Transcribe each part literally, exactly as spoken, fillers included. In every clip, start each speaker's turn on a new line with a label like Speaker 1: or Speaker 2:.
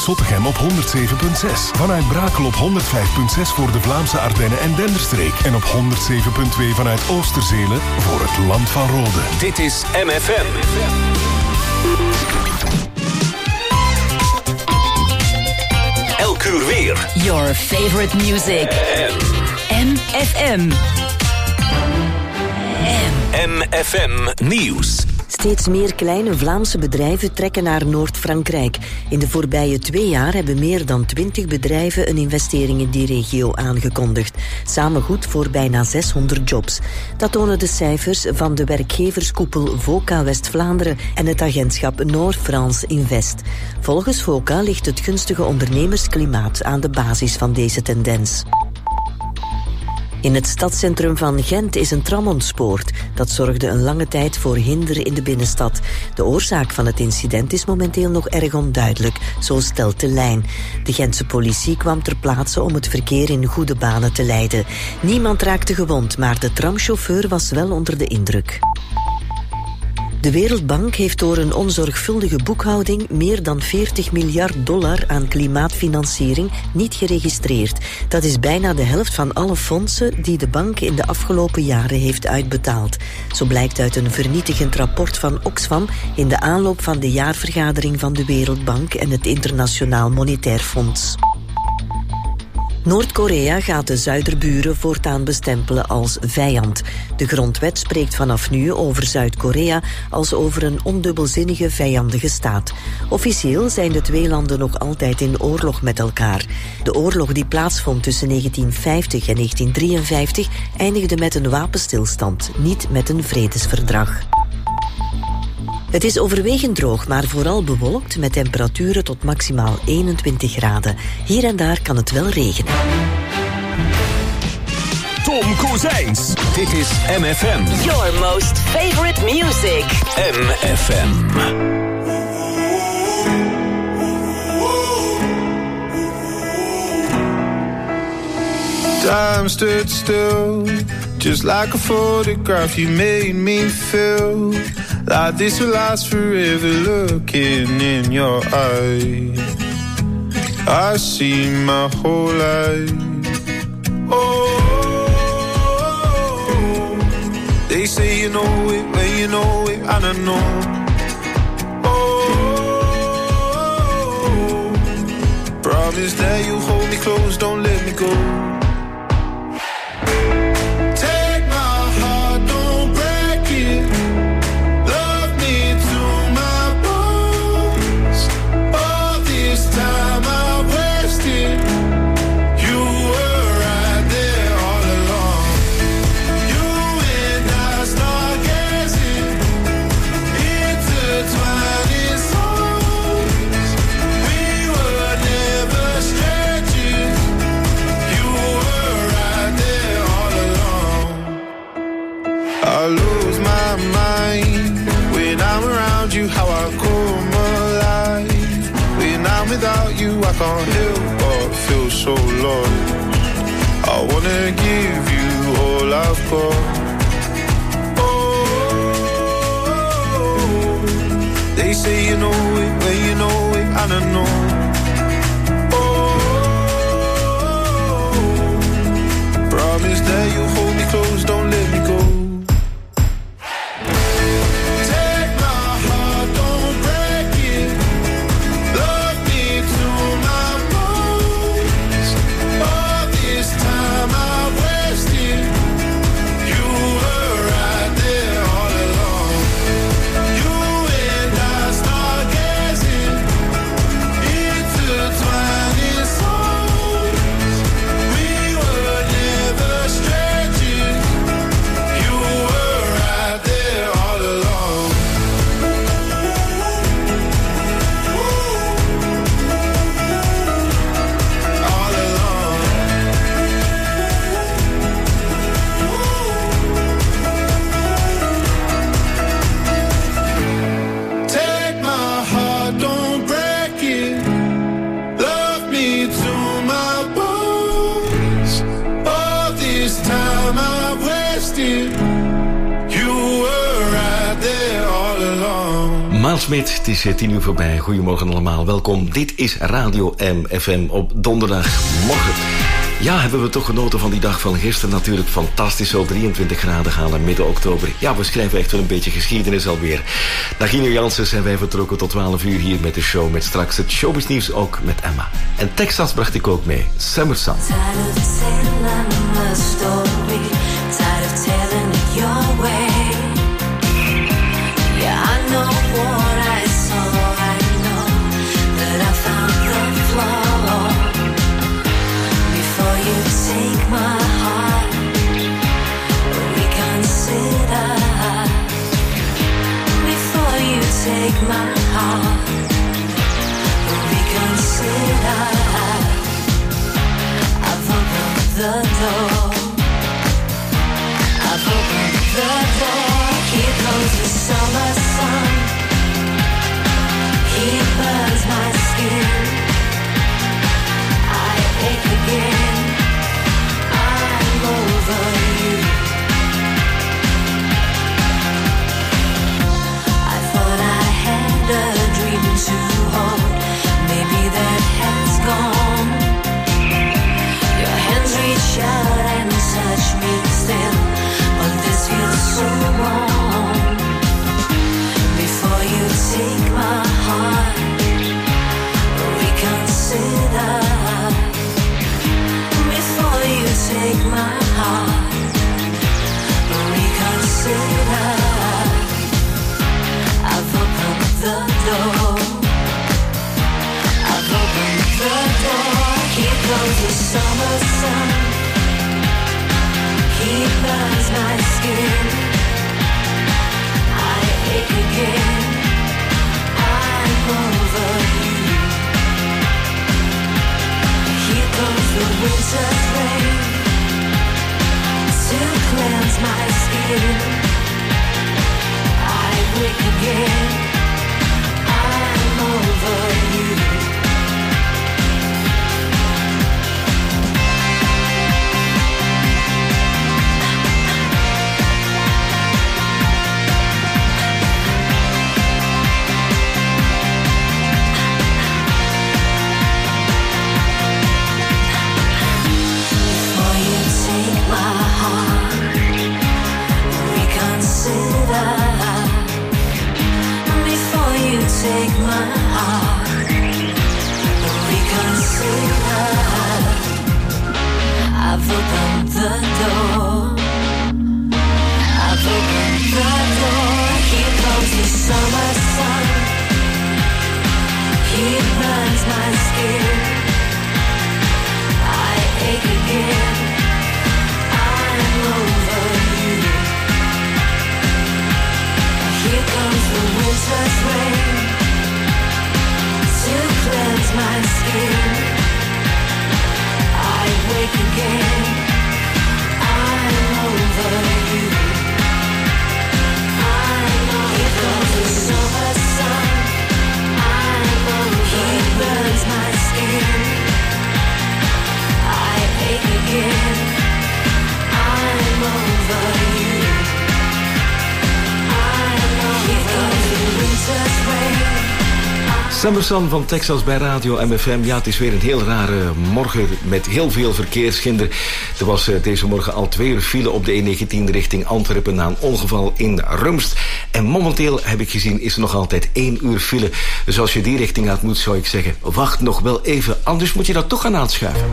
Speaker 1: Zottegem op honderd zeven komma zes. Vanuit Brakel op honderd vijf komma zes voor de Vlaamse Ardennen en Denderstreek. En op honderd zeven komma twee vanuit Oosterzelen voor het Land van Rode.
Speaker 2: Dit is M F M. Elk uur weer.
Speaker 3: Your favorite music. M F M.
Speaker 2: M F M Nieuws.
Speaker 4: Steeds meer kleine Vlaamse bedrijven trekken naar Noord-Frankrijk. In de voorbije twee jaar hebben meer dan twintig bedrijven een investering in die regio aangekondigd. Samen goed voor bijna zeshonderd jobs. Dat tonen de cijfers van de werkgeverskoepel VOCA West-Vlaanderen en het agentschap Noord-France Invest. Volgens VOCA ligt het gunstige ondernemersklimaat aan de basis van deze tendens. In het stadscentrum van Gent is een tram ontspoord. Dat zorgde een lange tijd voor hinder in de binnenstad. De oorzaak van het incident is momenteel nog erg onduidelijk, zo stelt de lijn. De Gentse politie kwam ter plaatse om het verkeer in goede banen te leiden. Niemand raakte gewond, maar de tramchauffeur was wel onder de indruk. De Wereldbank heeft door een onzorgvuldige boekhouding meer dan veertig miljard dollar aan klimaatfinanciering niet geregistreerd. Dat is bijna de helft van alle fondsen die de bank in de afgelopen jaren heeft uitbetaald. Zo blijkt uit een vernietigend rapport van Oxfam in de aanloop van de jaarvergadering van de Wereldbank en het Internationaal Monetair Fonds. Noord-Korea gaat de zuiderburen voortaan bestempelen als vijand. De grondwet spreekt vanaf nu over Zuid-Korea als over een ondubbelzinnige vijandige staat. Officieel zijn de twee landen nog altijd in oorlog met elkaar. De oorlog die plaatsvond tussen negentien vijftig en negentien drieënvijftig eindigde met een wapenstilstand, niet met een vredesverdrag. Het is overwegend droog, maar vooral bewolkt met temperaturen tot maximaal eenentwintig graden. Hier en daar kan het wel regenen.
Speaker 2: Tom Kozijns. Dit is M F M.
Speaker 3: Your most favorite music.
Speaker 2: M F M.
Speaker 5: Time stood still, just like a photograph. You made me feel like this will last forever. Looking in your eyes, I see my whole life. Oh, they say you know it when you know it, and I know. Oh, promise that you hold me close, don't let me go. I lose my mind when I'm around you, how I come alive. When I'm without you, I can't help but feel so lost. I wanna give you all I've got. Oh, they say you know it when you know it, and I know. Oh, promise that you hold me close, don't let me go. You
Speaker 6: Smit, het is tien uur voorbij. Goedemorgen allemaal, welkom. Dit is Radio M F M op donderdagmorgen. Ja, hebben we toch genoten van die dag van gisteren. Natuurlijk fantastisch, zo drieëntwintig graden gaan naar midden oktober. Ja, we schrijven echt wel een beetje geschiedenis alweer. Nagino Janssens en wij vertrokken tot twaalf uur hier met de show. Met straks het showbiznieuws ook met Emma. En Texas bracht ik ook mee, Summer Sun.
Speaker 7: Take my heart, reconsider. Before you take my heart, reconsider. I've opened the door. I've opened the door. Here comes the summer sun. He burns my skin. I ache again. Over you, I thought I had a dream to hold. Maybe that has gone. Your hands reach out and touch me still, but this feels so wrong. Before you take my heart, reconsider. Before you take my heart, reconsider. I've opened the door. I've opened the door. Here comes the summer sun. He burns my skin. I ache again. I'm over you. Here comes the winter's rain to cleanse my skin. I wake again. I'm over you. Take my heart, reconsider. I've opened the door. I've opened the door. Here comes the summer sun. He burns my skin. I ache again. I'm over you. Here comes the winter's rain to cleanse my skin. I wake again. I'm over you. I'm over. Here comes the summer sun. I'm over. He burns my skin. I ache again. I'm over you. I'm over. Here comes the winter's rain.
Speaker 6: Summer Sun van Texas bij Radio M F M. Ja, het is weer een heel rare morgen met heel veel verkeershinder. Er was uh, deze morgen al twee uur file op de E negentien richting Antwerpen na een ongeval in Rumst. En momenteel, heb ik gezien, is er nog altijd één uur file. Dus als je die richting uit moet, zou ik zeggen, wacht nog wel even. Anders moet je dat toch gaan aanschuiven.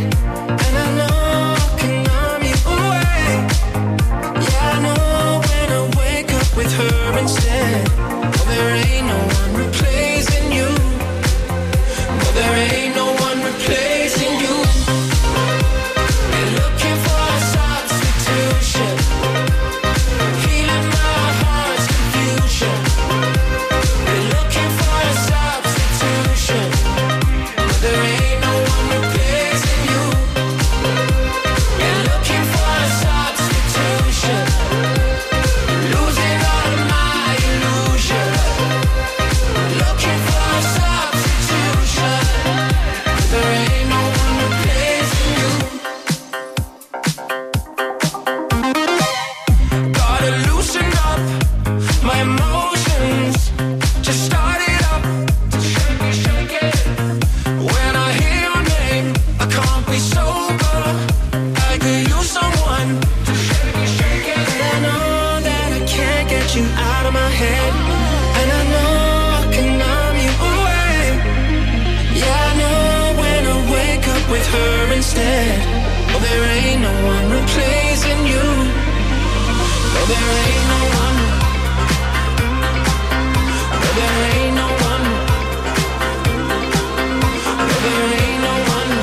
Speaker 7: And I know I can numb you away. Yeah, I know when
Speaker 8: instead. Oh, there ain't no one replacing you. No, there ain't no one replacing you. They're looking for a substitution, healing my heart's confusion. They're looking for a substitution. No, there ain't no one replacing you. They're looking for a substitution, losing all of my illusion. Looking for a substitution. There ain't no one replacing you. Gotta loosen up my emotions. Just start it up. Shake it, shake it. When I hear your name, I can't be sober. I could use someone to shake it, shake it. And I know that I can't get you out of my head. And I know I can numb you away. Yeah, I know when I wake up with her instead. Oh, there ain't no one replacing you. No, there ain't no one. No, there ain't no one. No, there ain't no one.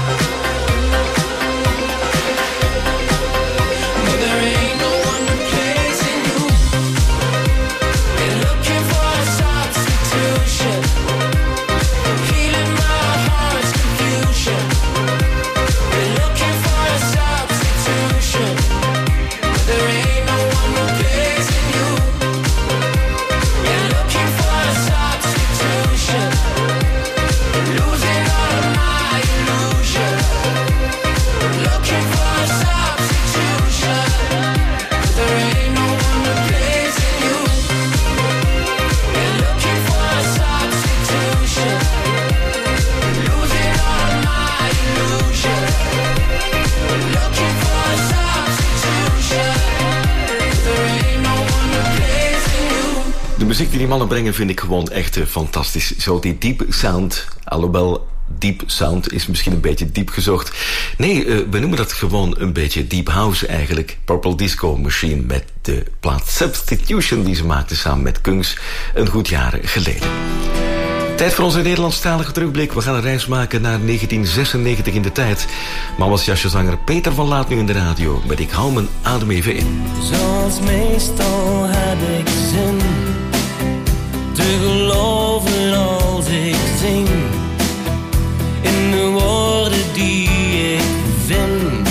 Speaker 8: No, there ain't no one replacing you. They're looking for a substitution, healing my heart's confusion. They're looking for a substitution. There ain't no one replacing you. They're looking for a substitution, losing all of my illusion. Looking for a substitution. There ain't no one replacing you. They're looking for a substitution, losing all of my illusion. Looking for a substitution. There ain't no one replacing you.
Speaker 6: De muziek die die mannen brengen vind ik gewoon echt uh, fantastisch. Zo die deep sound, alhoewel deep sound is misschien een beetje diep gezocht. Nee, uh, we noemen dat gewoon een beetje deep house eigenlijk. Purple Disco Machine met de plaat Substitution die ze maakten samen met Kungs een goed jaar geleden. Tijd voor onze Nederlandstalige terugblik. We gaan een reis maken naar negentien zesennegentig in de tijd. Mama's jasjezanger Peter van Laat nu in de radio met Ik hou mijn adem even in.
Speaker 8: Zoals meestal heb ik zin te geloven als ik zing in de woorden die ik vind.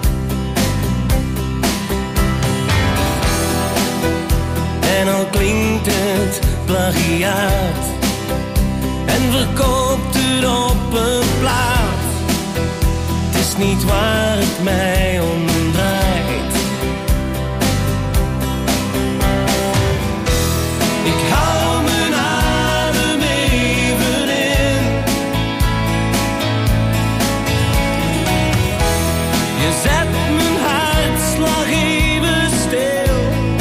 Speaker 8: En al klinkt het plagiaat en verkoopt het op een plaat, het is niet waar het mij om draait. Ik hou mijn adem even in. Je zet mijn hartslag even stil.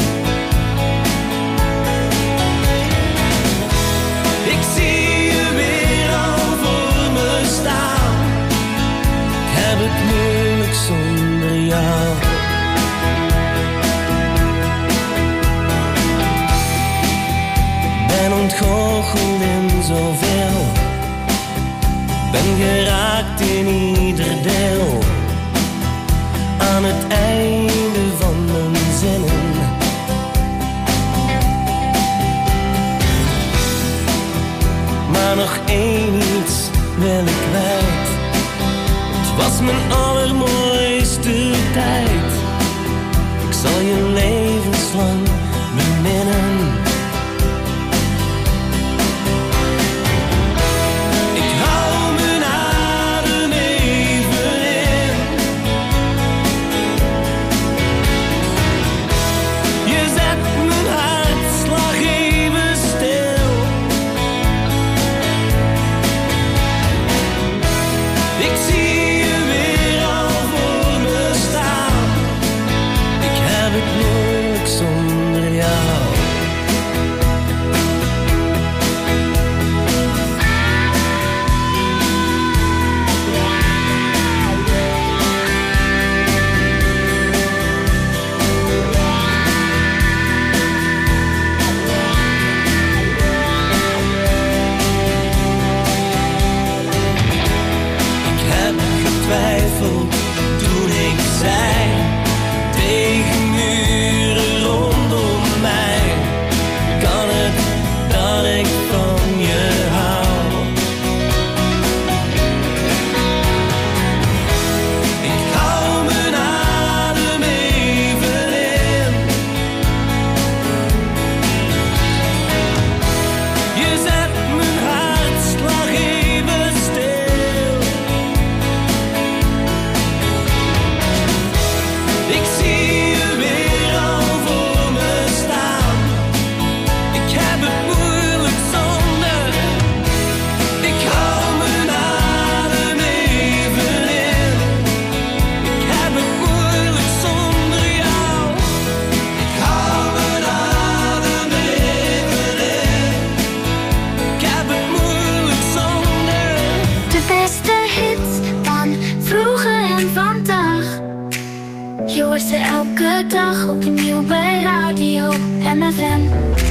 Speaker 8: Ik zie je weer al voor me staan. Ik heb het moeilijk zonder jou. Ben ontgoocheld in zoveel, ben geraakt in ieder deel. Aan het einde van mijn zinnen. Maar nog één iets wil ik kwijt. Het was mijn allermooiste tijd. Ik zal je levenslang beminnen. Ik hou mijn adem even in. Je zet mijn hartslag even stil. Ik zie je weer al voor
Speaker 7: M F M.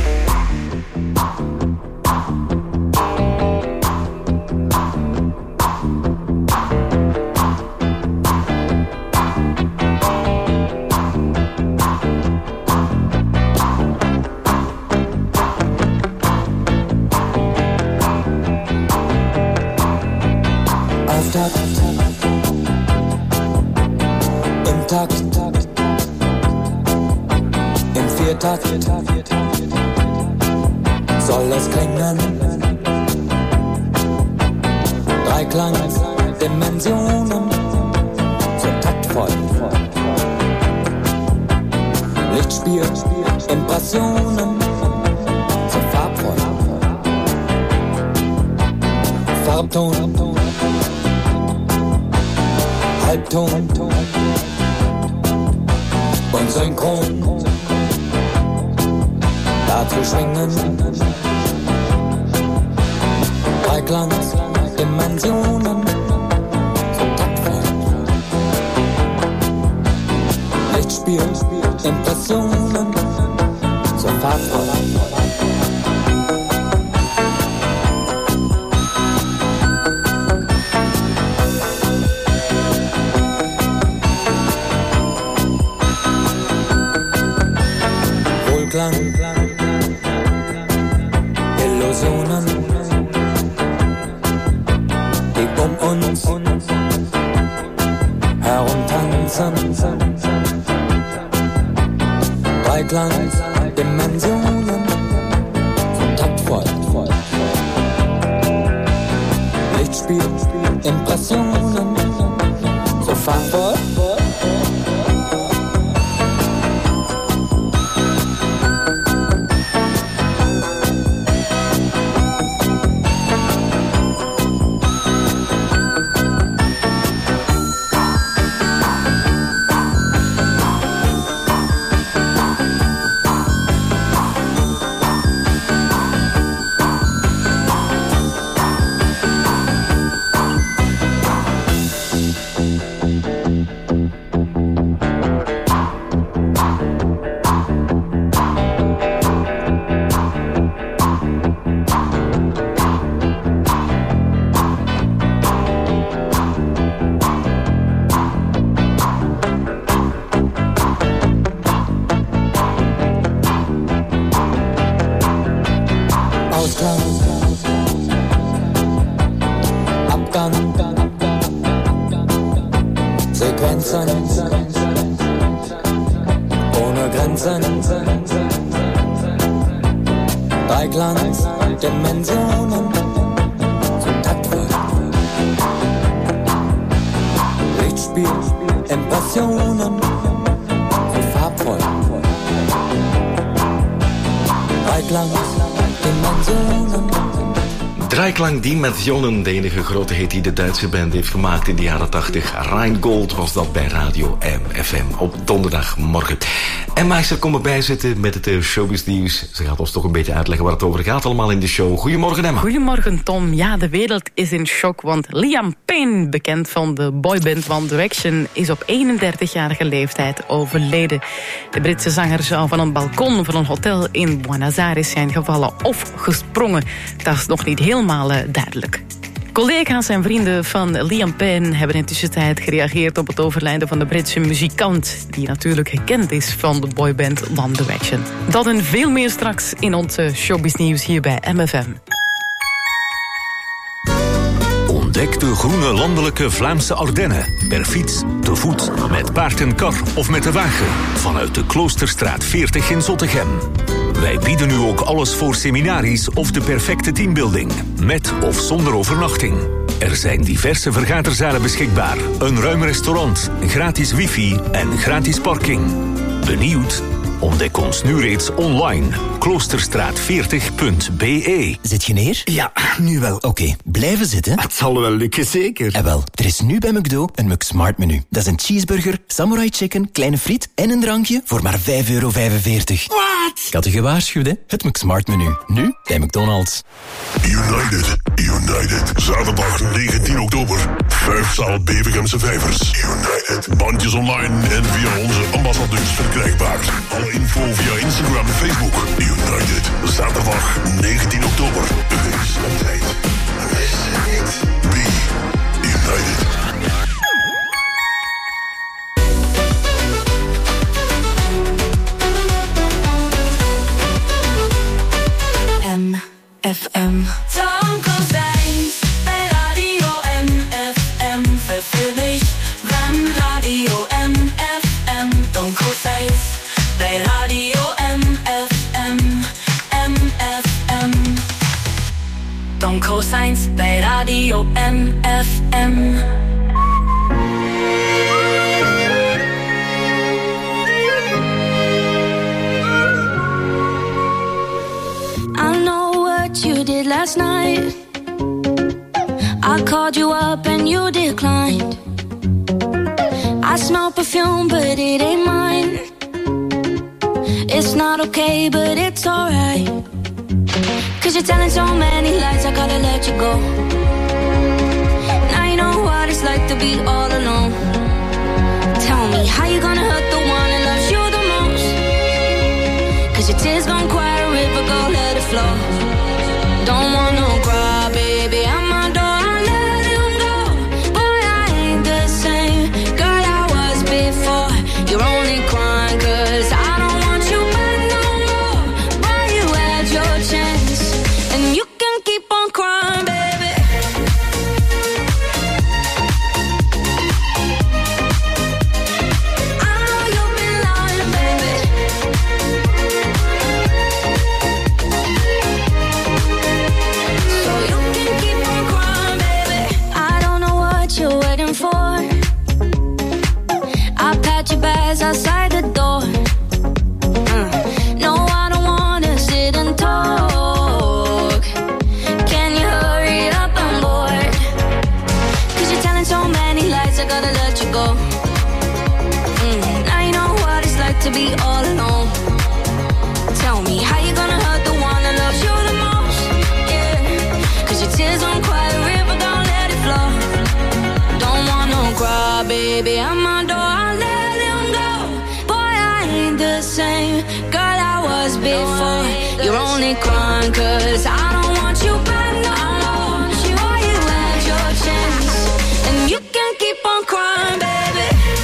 Speaker 9: Im Takt, im Viertakt soll es klingen. Dreiklang-Dimensionen so taktvoll. Lichtspiel, Impressionen so farbvoll. Farbton, Halbton und Synchron dazu schwingen. Dreiklang-Dimensionen so taktvoll. Lichtspiel, Impressionen so farbvoll. Illusionen, die um uns herumtanzen. Dreiklang-Dimensionen, so taktvoll. Lichtspiel, Impressionen, so farbvoll. Dimensionen so taktvoll. Lichtspiel, Impressionen so farbvoll. Dreiklang-Dimensionen.
Speaker 6: Dreiklang-Dimensionen, de enige grote hit die de Duitse band heeft gemaakt in de jaren tachtig. Rheingold was dat bij Radio M F M op donderdagmorgen. En Meisjer komt erbij zitten met het uh, showbiz nieuws. Ze gaat ons toch een beetje uitleggen waar het over gaat allemaal in de show. Goedemorgen, Emma.
Speaker 10: Goedemorgen, Tom. Ja, de wereld is in shock, want Liam Payne, bekend van de boyband One Direction, is op eenendertigjarige leeftijd overleden. De Britse zanger zou van een balkon van een hotel in Buenos Aires zijn gevallen of gesprongen. Dat is nog niet helemaal uh, duidelijk. Collega's en vrienden van Liam Payne hebben in tussentijd gereageerd op het overlijden van de Britse muzikant, die natuurlijk gekend is van de boyband One Direction. Dat en veel meer straks in ons showbiz nieuws hier bij M F M.
Speaker 2: Ontdek de groene landelijke Vlaamse Ardennen. Per fiets, te voet, met paard en kar of met de wagen. Vanuit de Kloosterstraat veertig in Zottegem. Wij bieden nu ook alles voor seminaries of de perfecte teambuilding. Met of zonder overnachting. Er zijn diverse vergaderzalen beschikbaar. Een ruim restaurant, gratis wifi en gratis parking. Benieuwd? Ontdek ons nu reeds online. kloosterstraat veertig punt b e.
Speaker 11: Zit je neer?
Speaker 12: Ja, nu wel.
Speaker 11: Oké, okay, blijven zitten.
Speaker 12: Het zal wel lukken, zeker.
Speaker 11: En wel, er is nu bij McDo een McSmart menu. Dat is een cheeseburger, samurai chicken, kleine friet en een drankje voor maar vijf euro vijfenveertig.
Speaker 12: Wat?
Speaker 11: Ik had je gewaarschuwd, hè? Het McSmart menu. Nu bij McDonald's.
Speaker 13: United, United. Zaterdag negentien oktober. Vijfzaal Bevegemse Vijvers. United. Bandjes online en via onze ambassadeurs verkrijgbaar. info via Instagram en Facebook. United, zaterdag negentien oktober. Wees op tijd. Wees niet. Be United.
Speaker 7: M F M. Tom Kozijns bij Radio M F M. Vervul dich van Radio M F M. Tom Kozijns bij Radio M F M. M F M. Tom Kozijns bij Radio M F M.
Speaker 14: You did last night. I called you up and you declined. I smell perfume but it ain't mine. It's not okay but it's alright. Cause you're telling so many lies, I gotta let you go. Now you know what it's like to be all alone. Tell me how you gonna hurt the one that loves you the most. Cause your tears gon' quiet a river, go let it flow. Don't wanna cry, baby, I'm my door, I let him go. Boy, I ain't the same girl I was before. You're only crying cause I don't want you back no more. Boy, you had your chance, and you can keep on crying, baby. I know you've been lying, baby. For I pat your bags outside the door. uh, No, I don't wanna sit and talk. Can you hurry up, I'm bored. Cause you're telling so many lies, I gotta let you go. mm, Now you know what it's like to be all alone. Tell me how you gonna hurt the one that loves you the most. Yeah, cause your tears won't quiet a river, don't let it flow. Don't wanna cry, baby, I'm my door, I let him go. Boy, I ain't the same girl I was before. You're only crying cause I don't want you back no more. Boy, you had your chance, and you can keep on crying, baby.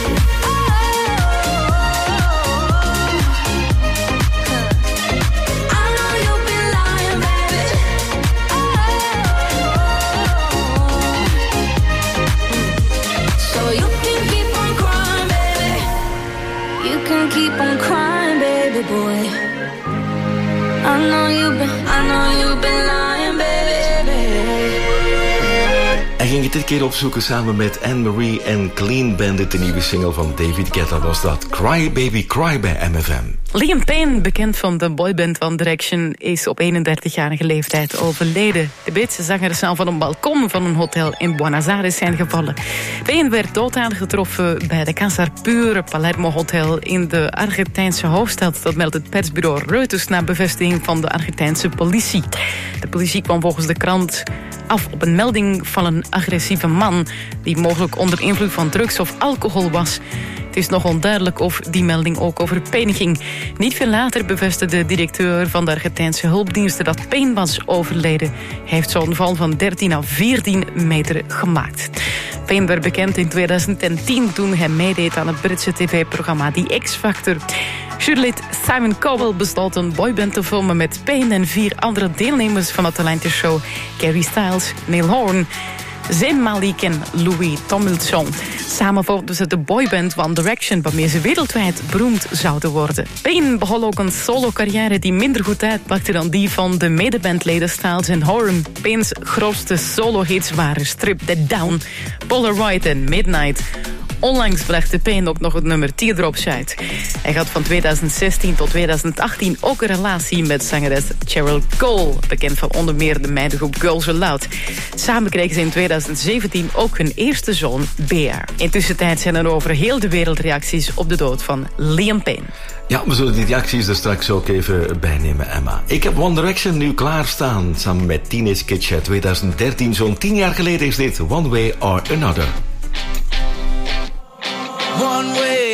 Speaker 14: I know you've been lying, baby. So you can keep on crying, baby. You can keep on crying, baby boy. I know you've been, I know you've been lying, baby.
Speaker 6: Hij ging het dit keer opzoeken samen met Anne-Marie en Clean Bandit. De nieuwe single van David Guetta was dat. Cry Baby Cry bij M F M.
Speaker 10: Liam Payne, bekend van de boyband One Direction, is op eenendertigjarige leeftijd overleden. De Britse zanger zou van een balkon van een hotel in Buenos Aires zijn gevallen. Payne werd dood aangetroffen bij de Casa Pure Palermo Hotel in de Argentijnse hoofdstad. Dat meldt het persbureau Reuters na bevestiging van de Argentijnse politie. De politie kwam volgens de krant af op een melding van een agressieve man die mogelijk onder invloed van drugs of alcohol was. Het is nog onduidelijk of die melding ook over Payne ging. Niet veel later bevestigde de directeur van de Argentijnse hulpdiensten dat Payne was overleden. Hij heeft zo'n val van dertien à veertien meter gemaakt. Payne werd bekend in tweeduizend tien toen hij meedeed aan het Britse tv-programma The X Factor. Jurylid Simon Cowell besloot een boyband te vormen met Payne en vier andere deelnemers van de talentenshow: Harry Styles, Neil Horan, Zayn Malik en Louis Tomlinson. Samen vormden ze de boyband One Direction, waarmee ze wereldwijd beroemd zouden worden. Payne begon ook een solo-carrière die minder goed uitpakte dan die van de medebandleden Styles en Horan. Payne's grootste solo-hits waren Strip That Down, Polaroid en Midnight. Onlangs bracht de Payne ook nog het nummer Teardrops uit. Hij had van tweeduizend zestien tot tweeduizend achttien ook een relatie met zangeres Cheryl Cole, bekend van onder meer de meidengroep Girls Aloud. Samen kregen ze in tweeduizend zeventien ook hun eerste zoon, Bear. Intussen zijn er over heel de wereld reacties op de dood van Liam Payne.
Speaker 6: Ja, we zullen die reacties er straks ook even bij nemen, Emma. Ik heb One Direction nu klaarstaan, samen met Teenage Kitsch uit tweeduizend dertien. Zo'n tien jaar geleden is dit One Way or Another.
Speaker 15: One way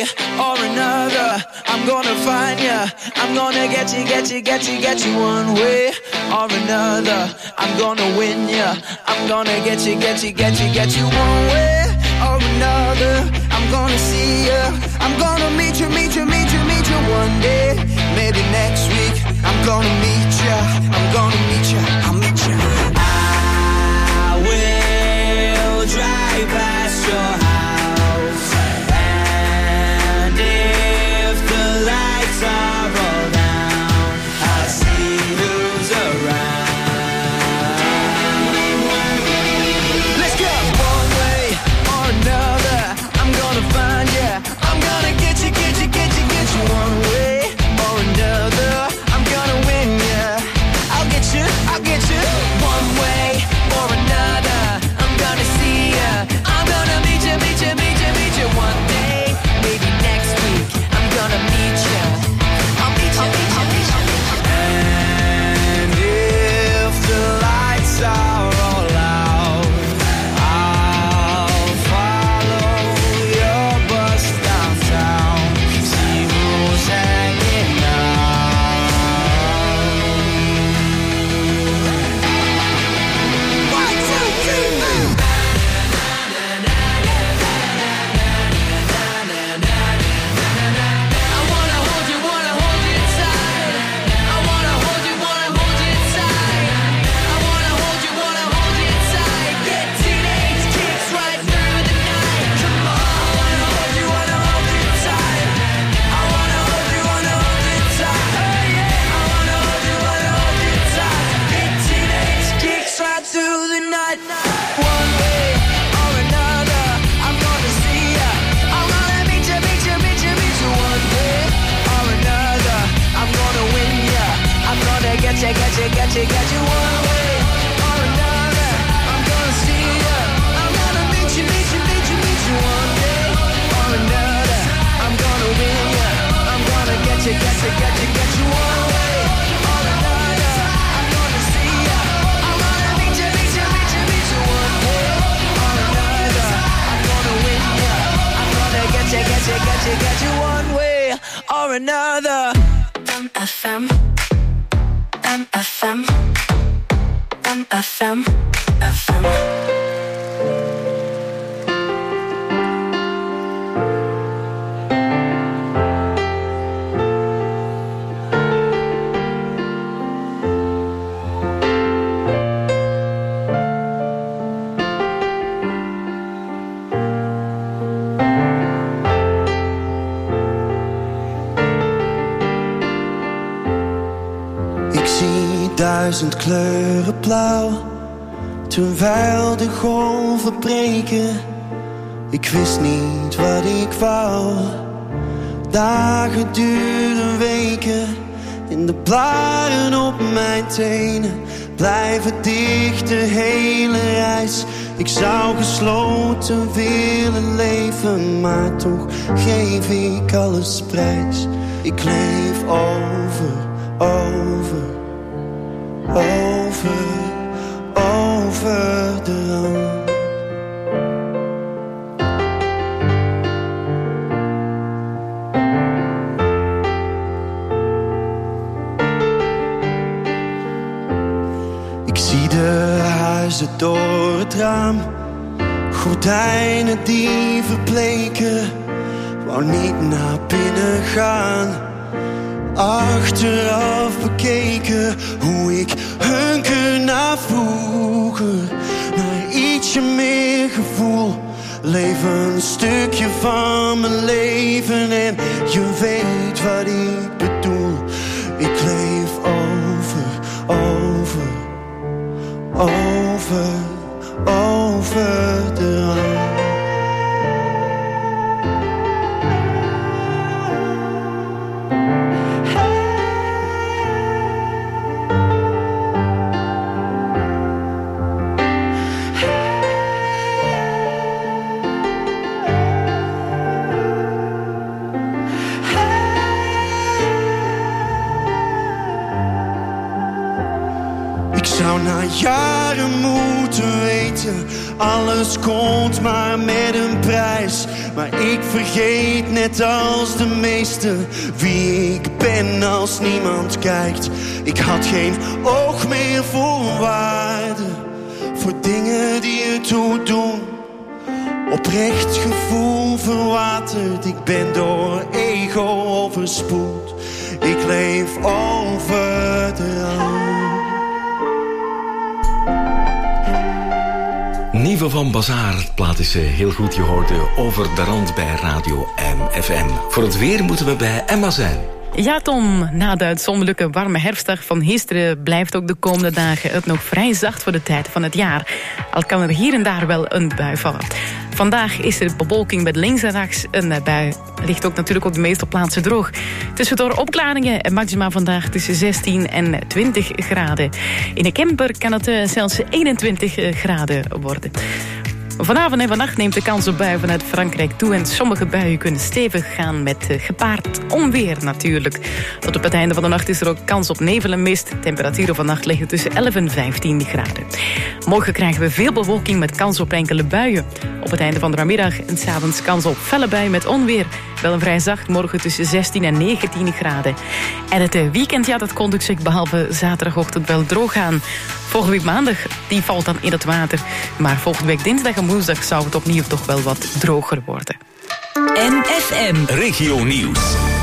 Speaker 15: or another, I'm gonna find ya. I'm gonna get you, get you, get you, get you one way or another. I'm gonna win ya. I'm gonna get you, get you, get you, get you one way or another. I'm gonna see ya. I'm gonna meet you, meet you, meet you, meet you one day. Maybe next week. I'm gonna meet ya. I'm gonna meet ya. I'll meet ya. I will drive past your house, and if the lights are all down, I'll see who's around. Let's go! One way or another, I'm gonna find ya. I'm gonna get you, get you, get you, get you one way or another. I'm gonna win ya. I'll get you, I'll get you one way or another. I'm gonna see ya. I'm gonna meet you, meet you, meet you, meet you one day. Maybe next week. I'm gonna meet ya. I'll meet you, meet you, meet you, meet you. And if the lights are all out, I'll follow your bus downtown. See who's hanging out. One, two, three, four. I wanna hold you, wanna hold you tight. I wanna hold you, wanna hold you tight. I wanna hold you, wanna hold you tight. Get teenage kicks right through the night. Come on. I wanna hold you, wanna hold you tight. I wanna hold you, wanna hold you tight. Hey, yeah. I wanna hold you, wanna hold you tight. Get teenage kicks right through the night. One way or another, I'm gonna see ya. I'm gonna meet ya, meet ya, meet ya, meet ya one way or another. I'm gonna win ya. I'm gonna get ya, get ya, get ya, get you one way or another. I'm gonna see ya. I'm gonna meet you, meet you, meet you, meet you one day or another. I'm gonna win ya. I'm gonna get ya, get ya, get ya, get you one way or another. I'm gonna see ya. I'm gonna meet you, meet you, meet you, meet you one way or another. I'm gonna win ya. I'm gonna get ya, get ya, get ya, get you one way or another. M F M, M F M, M F M, F M.
Speaker 16: Ik zie duizend kleuren blauw, terwijl de golven breken. Ik wist niet wat ik wou. Dagen duren weken, en de blaren op mijn tenen blijven dicht de hele reis. Ik zou gesloten willen leven, maar toch geef ik alles prijs. Ik leef over, over, over, over de rand. Ik zie de huizen door het raam, gordijnen die verbleken. Wou niet naar binnen gaan, achteraf bekeken hoe ik hunker naar vroeger, naar ietsje meer gevoel. Leef een stukje van mijn leven en je weet wat ik bedoel. Ik leef over, over, over, over de rand. zou na jaren moeten weten, alles komt maar met een prijs. Maar ik vergeet net als de meesten wie ik ben als niemand kijkt. Ik had geen oog meer voor waarde, voor dingen die ertoe doen. Oprecht gevoel verwaterd, ik ben door ego overspoeld. Ik leef over de rand.
Speaker 6: Nieuwe van Bazaar, het plaat is heel goed. Je hoorde Over de Rand bij Radio M F M. Voor het weer moeten we bij Emma zijn.
Speaker 10: Ja, Tom, na de uitzonderlijke warme herfstdag van gisteren blijft ook de komende dagen het nog vrij zacht voor de tijd van het jaar. Al kan er hier en daar wel een bui vallen. Vandaag is er bewolking met links en rechts een bui. Ligt ook natuurlijk op de meeste plaatsen droog. Tussendoor opklaringen en maxima vandaag tussen zestien en twintig graden. In de Kemper kan het uh, zelfs eenentwintig graden worden. Vanavond en vannacht neemt de kans op buien vanuit Frankrijk toe en sommige buien kunnen stevig gaan met gepaard onweer natuurlijk. Tot op het einde van de nacht is er ook kans op nevel en mist. Temperaturen vannacht liggen tussen elf en vijftien graden. Morgen krijgen we veel bewolking met kans op enkele buien. Op het einde van de middag en 's avonds kans op felle buien met onweer. Wel een vrij zacht morgen tussen zestien en negentien graden. En het weekend, ja, dat kon zich behalve zaterdagochtend wel droog gaan. Volgende week maandag, die valt dan in het water. Maar volgende week dinsdag en woensdag zou het opnieuw toch wel wat droger worden.
Speaker 3: M F M
Speaker 2: Regio Nieuws.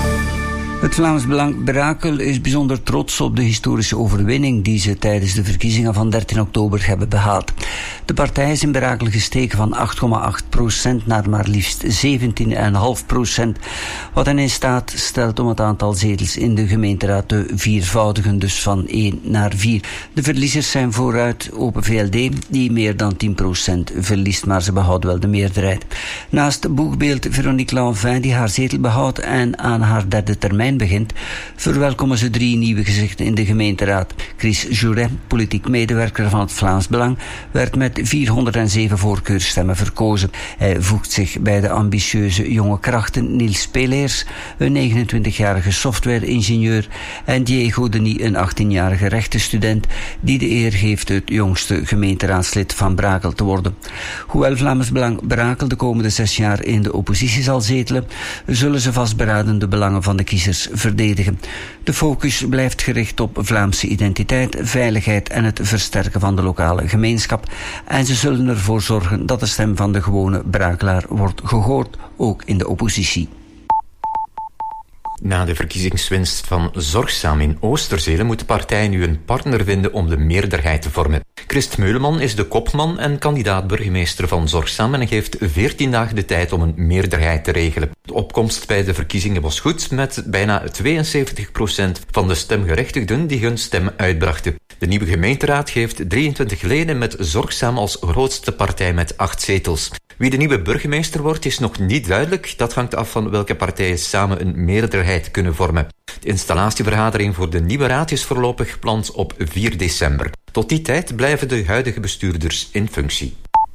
Speaker 17: Het Vlaams Belang Brakel is bijzonder trots op de historische overwinning die ze tijdens de verkiezingen van dertien oktober hebben behaald. De partij is in Brakel gestegen van acht komma acht procent naar maar liefst zeventien komma vijf procent, wat hen in staat stelt om het aantal zetels in de gemeenteraad te viervoudigen, dus van één naar vier. De verliezers zijn vooruit Open V L D, die meer dan tien procent verliest, maar ze behouden wel de meerderheid. Naast boegbeeld Veronique Lanvin, die haar zetel behoudt en aan haar derde termijn begint, verwelkomen ze drie nieuwe gezichten in de gemeenteraad. Chris Jouret, politiek medewerker van het Vlaams Belang, werd met vierhonderdzeven voorkeurstemmen verkozen. Hij voegt zich bij de ambitieuze jonge krachten Niels Peleers, een negenentwintigjarige software-ingenieur, en Diego Denis, een achttienjarige rechtenstudent, die de eer heeft het jongste gemeenteraadslid van Brakel te worden. Hoewel Vlaams Belang Brakel de komende zes jaar in de oppositie zal zetelen, zullen ze vastberaden de belangen van de kiezers verdedigen. De focus blijft gericht op Vlaamse identiteit, veiligheid en het versterken van de lokale gemeenschap. En ze zullen ervoor zorgen dat de stem van de gewone Brakelaar wordt gehoord, ook in de oppositie.
Speaker 18: Na de verkiezingswinst van Zorgzaam in Oosterzele moet de partij nu een partner vinden om de meerderheid te vormen. Christ Meuleman is de kopman en kandidaat-burgemeester van Zorgzaam en geeft veertien dagen de tijd om een meerderheid te regelen. De opkomst bij de verkiezingen was goed, met bijna tweeënzeventig procent van de stemgerechtigden die hun stem uitbrachten. De nieuwe gemeenteraad geeft drieëntwintig leden met Zorgzaam als grootste partij met acht zetels. Wie de nieuwe burgemeester wordt is nog niet duidelijk. Dat hangt af van welke partijen samen een meerderheid kunnen vormen. De installatievergadering voor de nieuwe raad is voorlopig gepland op vier december. Tot die tijd blijven de huidige bestuurders in functie.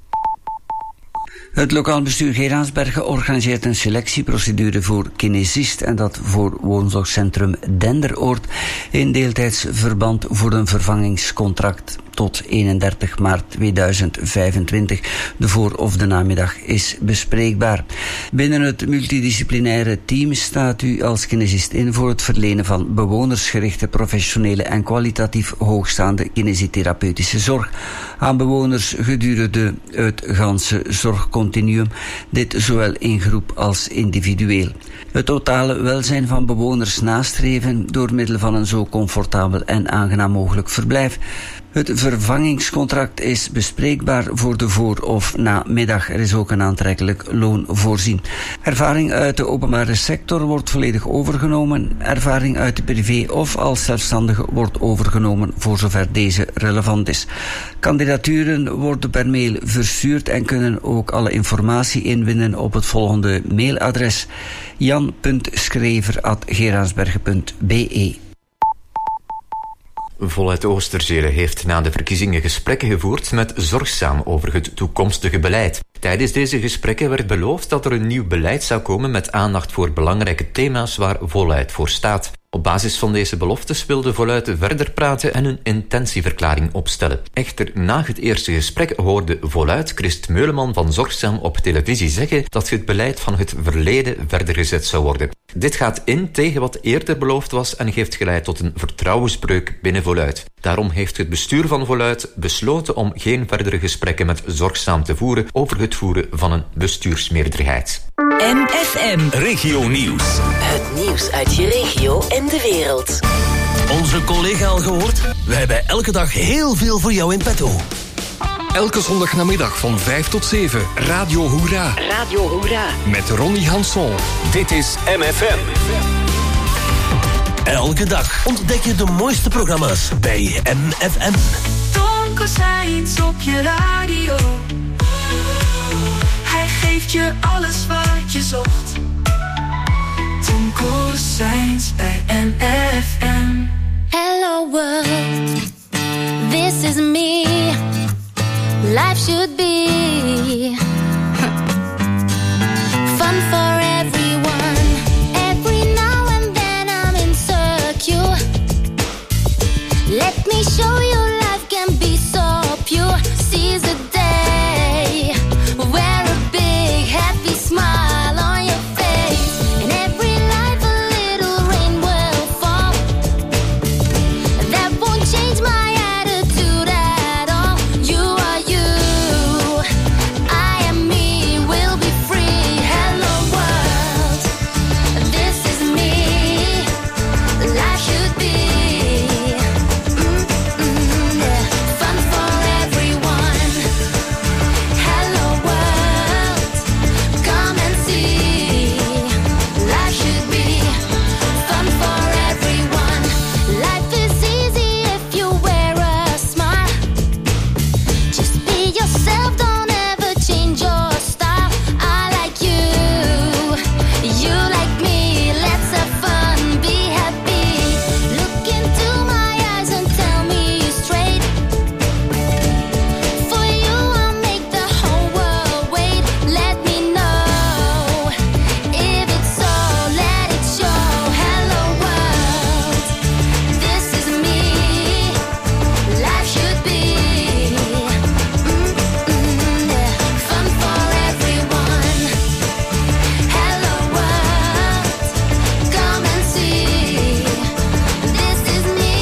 Speaker 17: Het lokaal bestuur Geraardsbergen organiseert een selectieprocedure voor kinesist en dat voor woonzorgcentrum Denderoord in deeltijds verband voor een vervangingscontract tot eenendertig maart tweeduizend vijfentwintig. De voor- of de namiddag is bespreekbaar. Binnen het multidisciplinaire team staat u als kinesist in voor het verlenen van bewonersgerichte, professionele en kwalitatief hoogstaande kinesietherapeutische zorg aan bewoners gedurende het ganse zorgcontinuum, dit zowel in groep als individueel. Het totale welzijn van bewoners nastreven door middel van een zo comfortabel en aangenaam mogelijk verblijf. Het vervangingscontract is bespreekbaar voor de voor- of namiddag. Er is ook een aantrekkelijk loon voorzien. Ervaring uit de openbare sector wordt volledig overgenomen. Ervaring uit de privé of als zelfstandige wordt overgenomen voor zover deze relevant is. Kandidaturen worden per mail verstuurd en kunnen ook alle informatie inwinnen op het volgende mailadres: jan punt schrever at geraardsbergen punt b e.
Speaker 18: Voluit Oosterzele heeft na de verkiezingen gesprekken gevoerd met Zorgzaam over het toekomstige beleid. Tijdens deze gesprekken werd beloofd dat er een nieuw beleid zou komen met aandacht voor belangrijke thema's waar Voluit voor staat. Op basis van deze beloftes wilde Voluit verder praten en een intentieverklaring opstellen. Echter, na het eerste gesprek hoorde Voluit Christ Meuleman van Zorgzaam op televisie zeggen dat het beleid van het verleden verder gezet zou worden. Dit gaat in tegen wat eerder beloofd was en heeft geleid tot een vertrouwensbreuk binnen Voluit. Daarom heeft het bestuur van Voluit besloten om geen verdere gesprekken met Zorgzaam te voeren over het voeren van een bestuursmeerderheid.
Speaker 3: M F M.
Speaker 2: Regio Nieuws.
Speaker 3: Het nieuws uit je regio en de wereld.
Speaker 19: Onze collega al gehoord? Wij hebben elke dag heel veel voor jou in petto.
Speaker 20: Elke zondagnamiddag van vijf tot zeven. Radio Hoera.
Speaker 3: Radio Hoera.
Speaker 20: Met Ronnie Hanson.
Speaker 2: Dit is M F M.
Speaker 19: Elke dag ontdek je de mooiste programma's bij M F M.
Speaker 15: Tonko Sainz op je radio. Hij geeft je alles wat je zocht. Tonko Sainz bij M F M.
Speaker 14: Hello world, this is me. Life should be fun for everyone. Every now and then I'm insecure. Let me show you life can be so pure. Seize the day, wear a big happy smile on your face. In every life a little rain will fall. That won't change my attitude at all. You are you, I am me, we'll be free. Hello world, this is me. Life should be mm-mm, yeah. Fun for everyone. Hello world, come and see. Life should be fun for everyone. Life is easy if you wear a smile. Just be yourself, don't ever change your style. I like you, you like me. Let's have fun, be happy. Look into my eyes and tell me straight. For you I'll make the whole world wait. Let me know if it's so, let it show. Hello world, this is me. Life should be mm-mm, yeah. Fun for everyone. Hello world, come and see. This is me.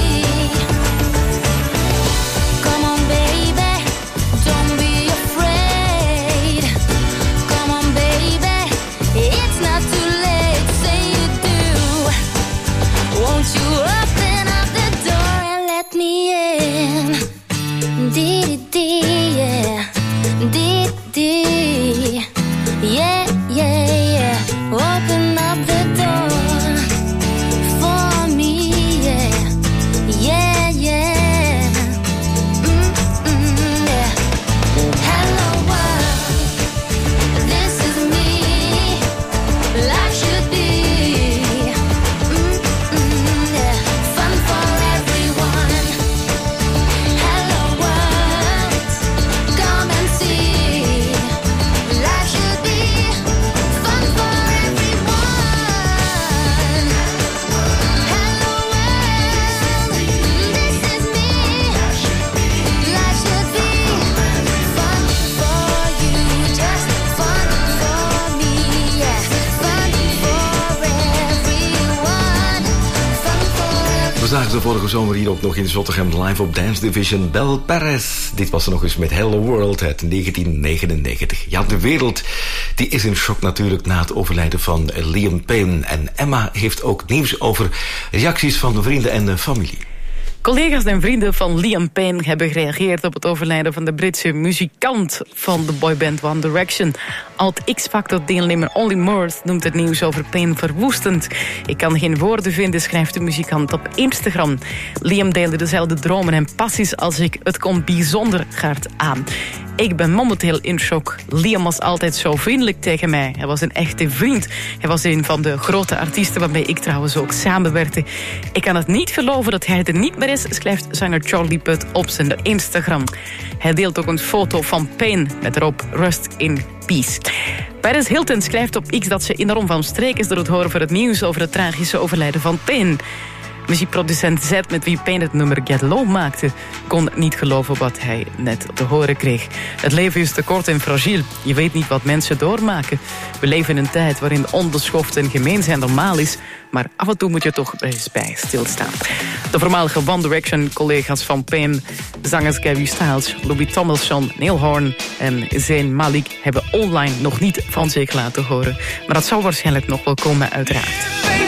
Speaker 14: Come on baby, don't be afraid. Come on baby, it's not too late. Say you do. Won't you open up the door and let me in? Dee dee yeah, dee dee, yeah yeah yeah. Open up the door for me, yeah, yeah yeah. Mm-mm, yeah. Hello world, this is me. Life should be mm-mm, yeah. Fun for everyone. Hello world, come and see. Life should be fun for everyone. Hello world, this is me. Life should be fun for you, just fun for me, yeah. Fun for everyone. Fun for
Speaker 6: We zagen ze vorige zomer hier ook nog in Zottegem live op Dance Division. Bel Perez. Dit was er nog eens met Hello World uit negentien negenennegentig. Ja, de wereld die is in shock natuurlijk na het overlijden van Liam Payne. En Emma heeft ook nieuws over reacties van de vrienden en de familie.
Speaker 10: Collega's en vrienden van Liam Payne hebben gereageerd op het overlijden van de Britse muzikant van de boyband One Direction. Alt-X-Factor-deelnemer Olly Murs noemt het nieuws over Payne verwoestend. Ik kan geen woorden vinden, schrijft de muzikant op Instagram. Liam deelde dezelfde dromen en passies als ik. Het komt bijzonder hard aan. Ik ben momenteel in shock. Liam was altijd zo vriendelijk tegen mij. Hij was een echte vriend. Hij was een van de grote artiesten waarmee ik trouwens ook samenwerkte. Ik kan het niet geloven dat hij er niet meer is, schrijft zanger Charlie Puth op zijn Instagram. Hij deelt ook een foto van Payne met erop Rust in Peace. Paris Hilton schrijft op X dat ze enorm van streek is door het horen van het nieuws over het tragische overlijden van Payne. Muziekproducent Z, met wie Payne het nummer Get Low maakte, kon niet geloven wat hij net te horen kreeg. Het leven is te kort en fragiel. Je weet niet wat mensen doormaken. We leven in een tijd waarin onbeschoft en gemeen zijn normaal is, maar af en toe moet je toch eens bij stilstaan. De voormalige One Direction-collega's van Payne, zangers Gary Styles, Louis Tomlinson, Neil Horn en Zayn Malik, hebben online nog niet van zich laten horen. Maar dat zal waarschijnlijk nog wel komen, uiteraard.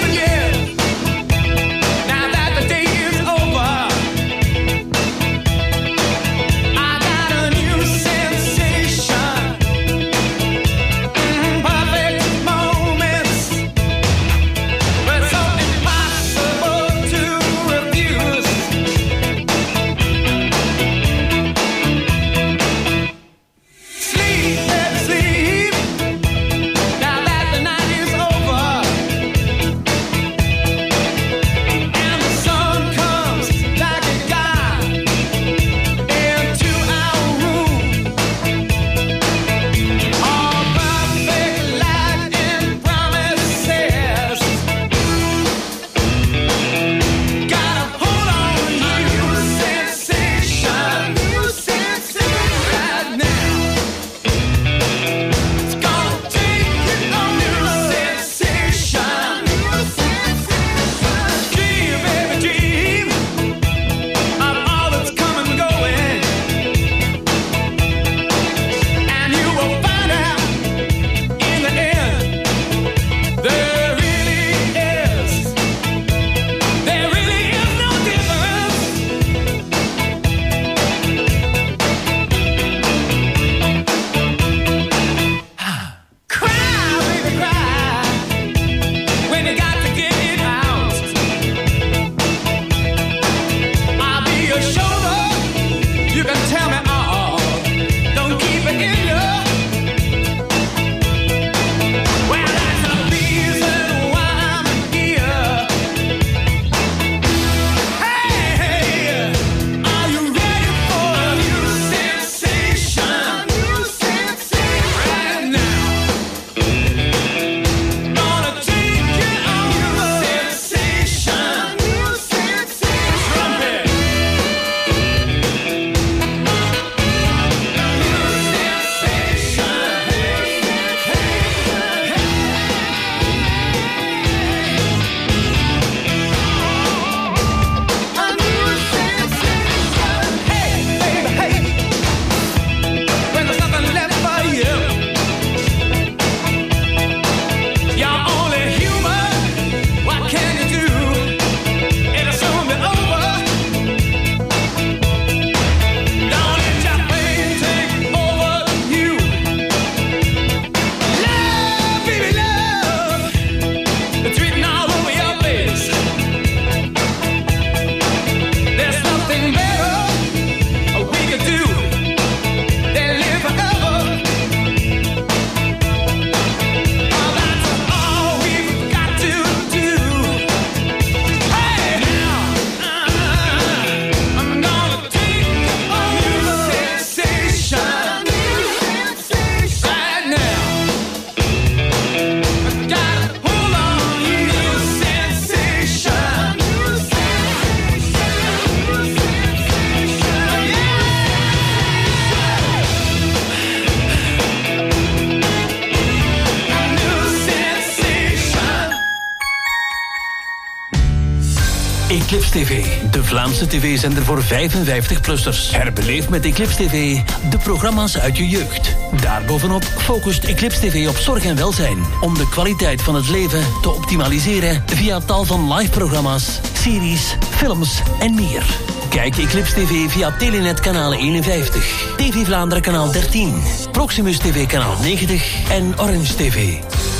Speaker 19: Eclipse T V, de Vlaamse tv-zender voor vijfenvijftig-plussers. Herbeleef met Eclipse T V de programma's uit je jeugd. Daarbovenop focust Eclipse T V op zorg en welzijn, om de kwaliteit van het leven te optimaliseren via tal van live-programma's, series, films en meer. Kijk Eclipse T V via Telenet kanaal eenenvijftig, T V Vlaanderen kanaal dertien, Proximus T V kanaal negentig en Orange T V.
Speaker 15: Ik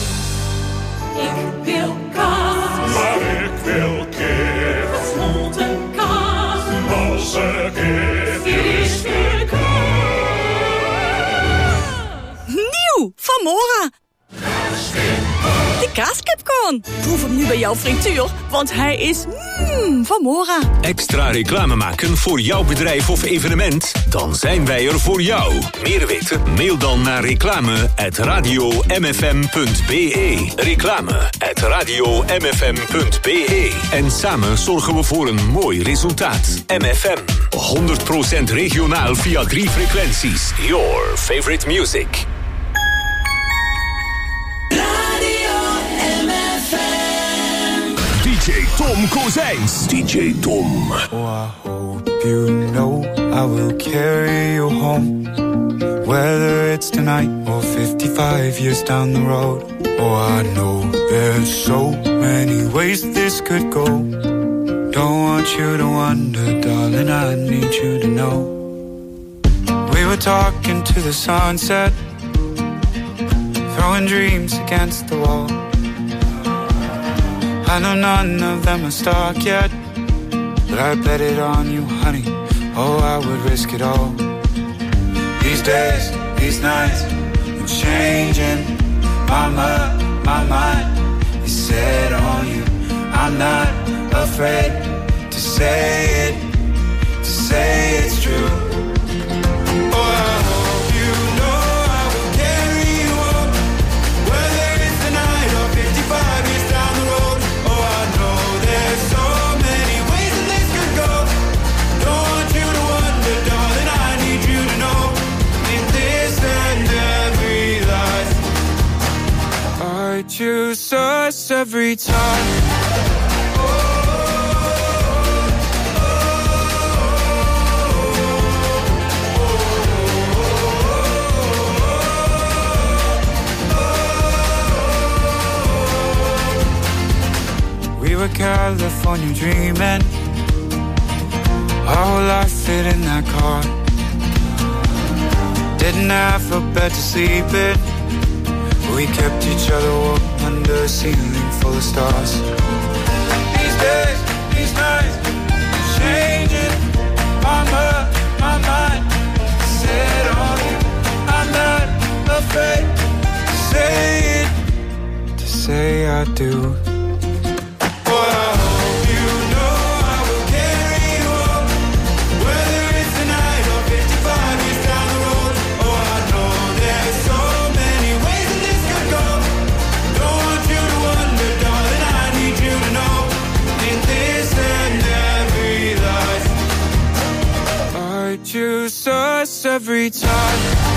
Speaker 15: wil kaas.
Speaker 8: Maar ik wil kip.
Speaker 15: Gesmolten kaas.
Speaker 8: Losse kip.
Speaker 15: Vies gekaas.
Speaker 21: Mora. Die kaaskipcorn. Proef hem nu bij jouw frituur, want hij is mmm, van Mora.
Speaker 2: Extra reclame maken voor jouw bedrijf of evenement? Dan zijn wij er voor jou. Meer weten? Mail dan naar reclame at radio m f m punt b e. Reclame at radio m f m punt b e. En samen zorgen we voor een mooi resultaat. M F M. honderd procent regionaal via drie frequenties. Your favorite music.
Speaker 1: D J Tom Kozijns. D J Tom.
Speaker 5: Oh, I hope you know I will carry you home. Whether it's tonight or fifty-five years down the road. Oh, I know there's so many ways this could go. Don't want you to wonder, darling, I need you to know. We were talking to the sunset, throwing dreams against the wall. I know none of them are stuck yet, but I bet it on you, honey. Oh, I would risk it all. These days, these nights, I'm changing my mind, my mind is set on you. I'm not afraid to say it, to say it's true. Oh, I hope you know I will carry you home, whether it's tonight or fifty-five years down the road. Oh, I know there's so many ways that this could go. Don't want you to wonder, darling, I need you to know. In this and every life, I choose us every time. We were California dreaming, our whole life fit in that car. Didn't have a bed to sleep in, we kept each other warm under a ceiling full of stars. These days, these nights, changing my mind, my mind set on you. I'm not afraid to say it, to say I do. Choose us every time.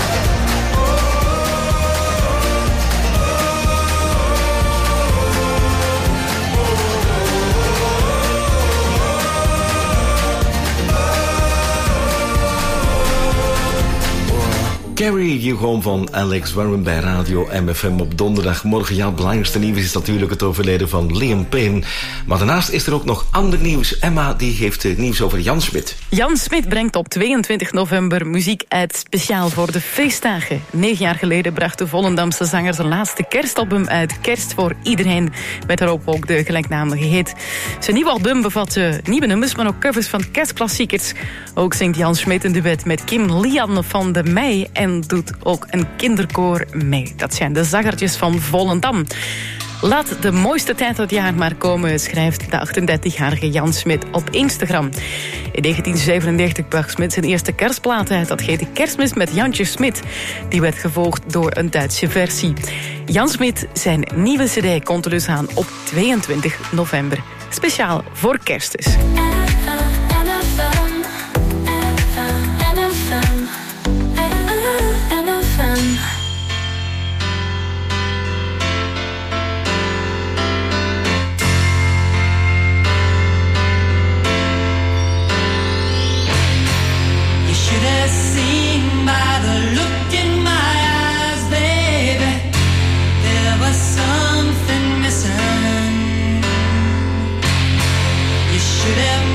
Speaker 6: Carry You Home van Alex Warren bij Radio M F M op donderdagmorgen. Ja, het belangrijkste nieuws is natuurlijk het overlijden van Liam Payne. Maar daarnaast is er ook nog ander nieuws. Emma die heeft nieuws over Jan Smit.
Speaker 10: Jan Smit brengt op tweeëntwintig november muziek uit speciaal voor de feestdagen. Negen jaar geleden bracht de Volendamse zanger zijn laatste kerstalbum uit. Kerst voor iedereen, met daarop ook de gelijknamige hit. Zijn nieuwe album bevat uh, nieuwe nummers, maar ook covers van kerstklassiekers. Ook zingt Jan Smit een duet met Kim Lian van de Meij en doet ook een kinderkoor mee. Dat zijn de Zaggertjes van Volendam. Laat de mooiste tijd uit het jaar maar komen, schrijft de achtendertigjarige Jan Smit op Instagram. In negentien zevenennegentig bracht Smit zijn eerste kerstplaat uit. Dat heette Kerstmis met Jantje Smit. Die werd gevolgd door een Duitse versie. Jan Smit, zijn nieuwe cd, komt er dus aan op tweeëntwintig november. Speciaal voor kerst dus.
Speaker 15: Seen by the look in my eyes, baby, there was something missing. You should have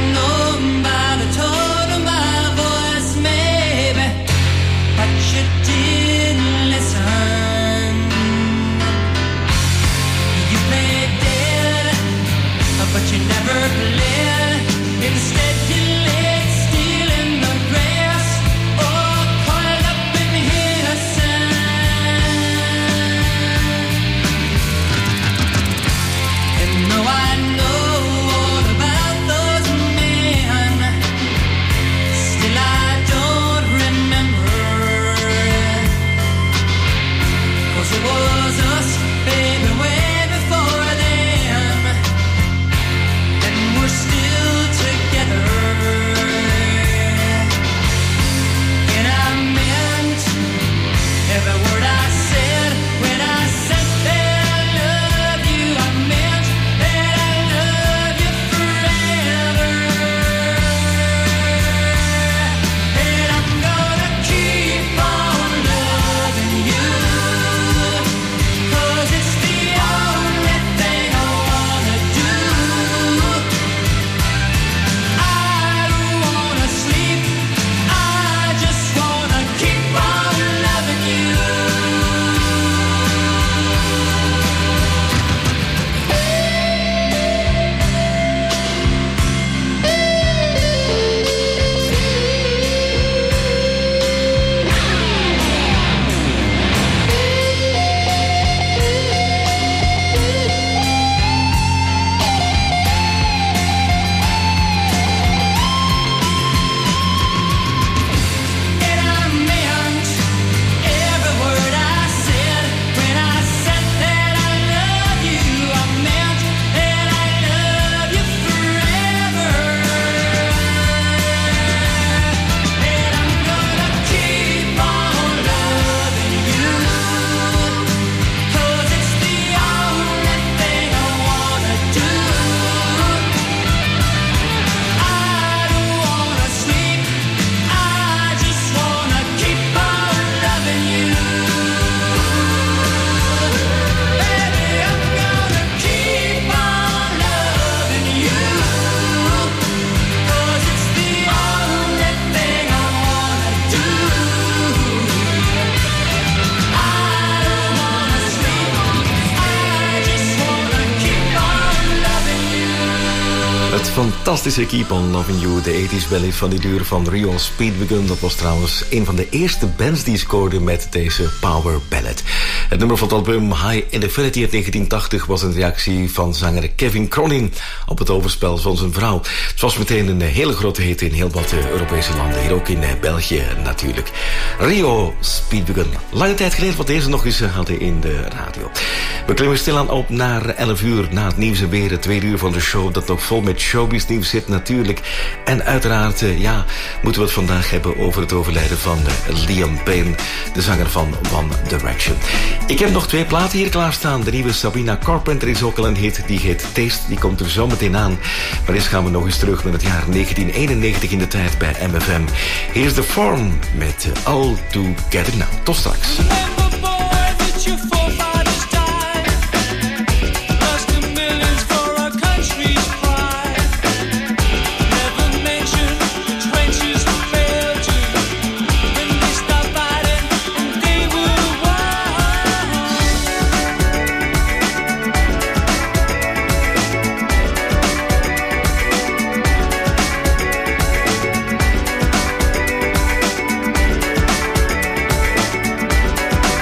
Speaker 6: fantastische Keep on Loving You, de tachtiger ballet van die duur van Rio Speedwagon. Dat was trouwens een van de eerste bands die scoorden met deze power ballad. Het nummer van het album High Infinity uit negentien tachtig was een reactie van zanger Kevin Cronin op het overspel van zijn vrouw. Het was meteen een hele grote hit in heel wat Europese landen, hier ook in België natuurlijk. Rio Speedwagon. Lange tijd geleden wat deze nog eens hadden in de radio. We klimmen stilaan op naar elf uur na het nieuws en weer het tweede uur van de show dat nog vol met showbiz nieuws zit natuurlijk. En uiteraard, ja, moeten we het vandaag hebben over het overlijden van Liam Payne, de zanger van One Direction. Ik heb nog twee platen hier klaarstaan. De nieuwe Sabrina Carpenter is ook al een hit, die heet Taste, die komt er zo meteen aan. Maar eerst gaan we nog eens terug naar het jaar negentien eenennegentig in de tijd bij M F M. Hier is The Form met All Together Now. Tot straks.
Speaker 4: All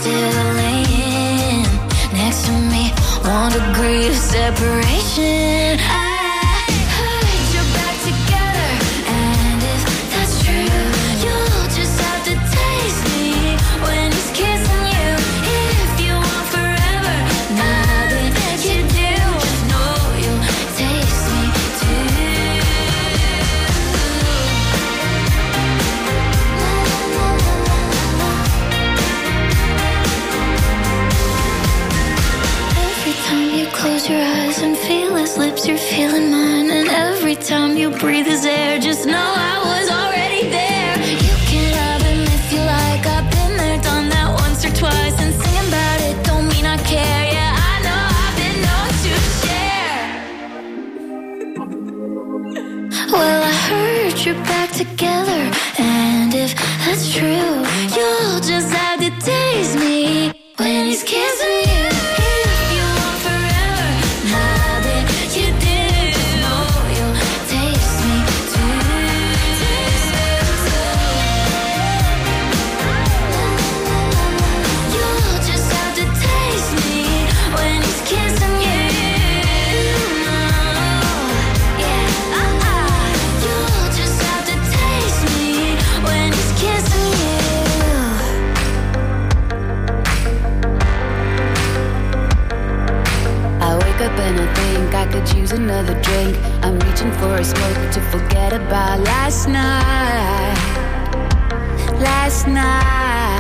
Speaker 14: still laying next to me. One degree of separation. I heard you're back together, and if that's true, you'll just have to taste me when he's kissing you. If you want forever, nothing that you do, just know you'll taste me too. Every time you close your eyes and feel his lips, you're feeling mine. And every time you breathe his air, just know I was already there. You can have him if you like. I've been there, done that once or twice. And singing about it don't mean I care. Yeah, I know I've been known to share. Well, I heard you're back together, and if that's true, you'll just have to taste me when he's kissing you. If you want forever, nothing you do, know you'll taste me too. Taste me too. You'll just have to taste me when he's kissing you. Yeah, uh-uh. You'll just have to taste me when he's kissing you.
Speaker 4: I wake up and I think I could use another drink. I'm reaching for a smoke to forget about last night. Last night.